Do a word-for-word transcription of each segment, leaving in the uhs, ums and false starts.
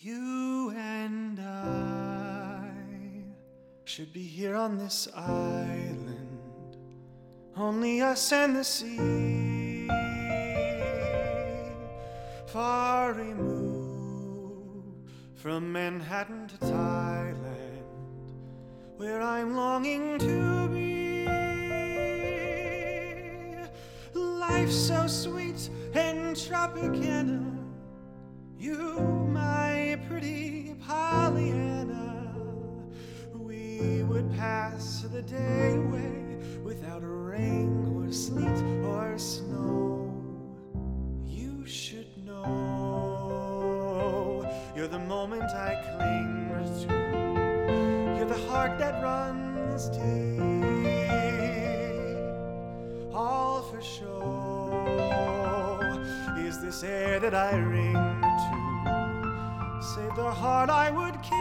You and I should be here on this island, only us and the sea, far removed from Manhattan to Thailand, where I'm longing to be. Life's so sweet and Tropicana, you, my pretty Pollyanna. We would pass the day away without rain or sleet or snow. You should know, you're the moment I cling to, you're the heart that runs deep, all for show. Is this air that I ring to, save the heart I would keep?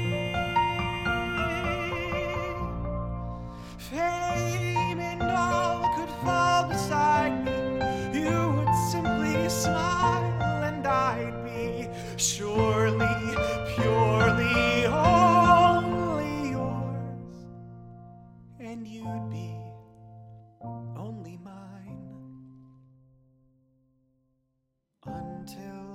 Fame and all could fall beside me, you would simply smile and I'd be surely, purely, only yours, and you'd be only mine. Until